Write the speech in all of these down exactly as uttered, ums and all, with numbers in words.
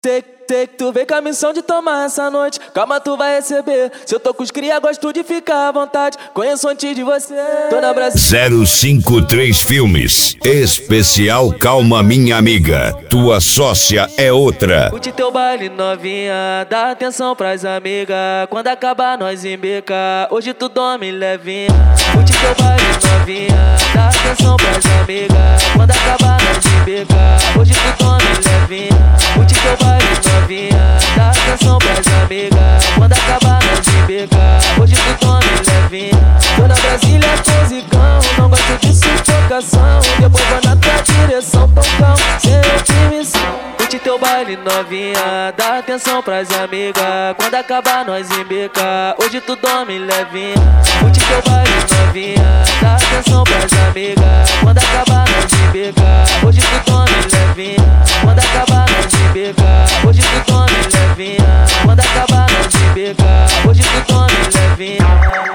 Sei, sei que tu vem com a missão de tomar essa noite. Calma, tu vai receber. Se eu tô com os cria, gosto de ficar à vontade. Conheço antes de você. Tô na Brasil. zero cinco três Filmes. Especial Calma Minha Amiga. Tua sócia é outra. Curte teu baile novinha, dá atenção pras amigas. Quando acabar nós embeca, hoje tu dorme levinha. Curte teu baile novinha, dá atenção pras amigas. Quando acabar nós embeca, hoje tu dorme levinha. Curte teu baile novinha, dá atenção pras amigas. Quando acabar nós embeca, hoje tu dorme levinha. Tô na Brasília com zicão, não gosto de sufocação. Depois vou na tua direção, tocão, sem oprimição. Curte teu baile novinha, dá atenção pras amigas. Quando acabar nós embeca, hoje tu dorme levinha. Curte teu baile novinha, dá atenção pras amigas. Quando acabar nós embeca, hoje tu dorme levinha. Quando acabar nós embeca, hoje tu dorme levinha. Quando acabar nós embeca, hoje tu dorme levinha.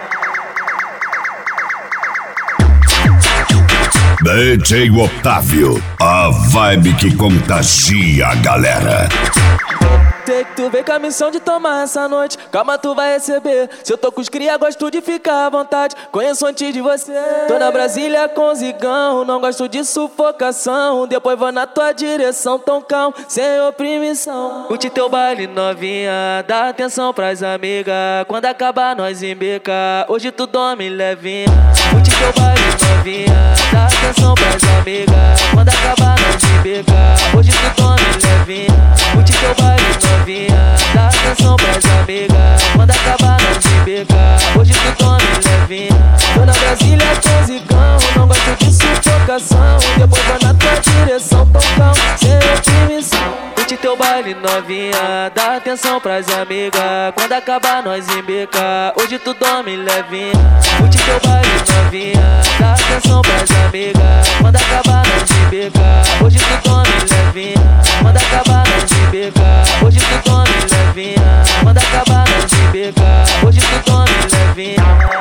D J Otávio, a vibe que contagia a galera. Sei que tu vem com a missão de tomar essa noite. Calma, tu vai receber. Se eu tô com os cria, gosto de ficar à vontade. Conheço antes de você. Tô na Brasília com zigão, não gosto de sufocação. Depois vou na tua direção, toncão, sem oprimição. Curte teu baile novinha, dá atenção pras amigas. Quando acabar nós embeca, hoje tu dorme levinha. Curte teu baile novinha, dá atenção pras amigas. Quando acabar nós embeca, hoje tu dorme levinha. Curte teu baile novinha, dá atenção pras amigas. Quando acabar nós embeca, hoje tu dorme levinha. Tô na Brasília com zicão, não gosto de sufocação. Depois vou na tua direção, tocão, sem oprimição. Curte teu baile novinha, dá atenção pras amigas. Quando acabar nós embeca, hoje tu dorme levinha. Curte teu baile novinha, dá atenção pras amigas. Quando acabar nós embeca, hoje tu dorme levinha. Quando acabar nós embeca, hoje tu dorme levinha. Quando acabar nós embeca, hoje tu dorme levinha.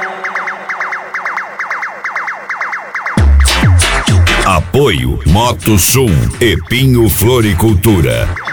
Apoio Moto Sul e Pinho Floricultura.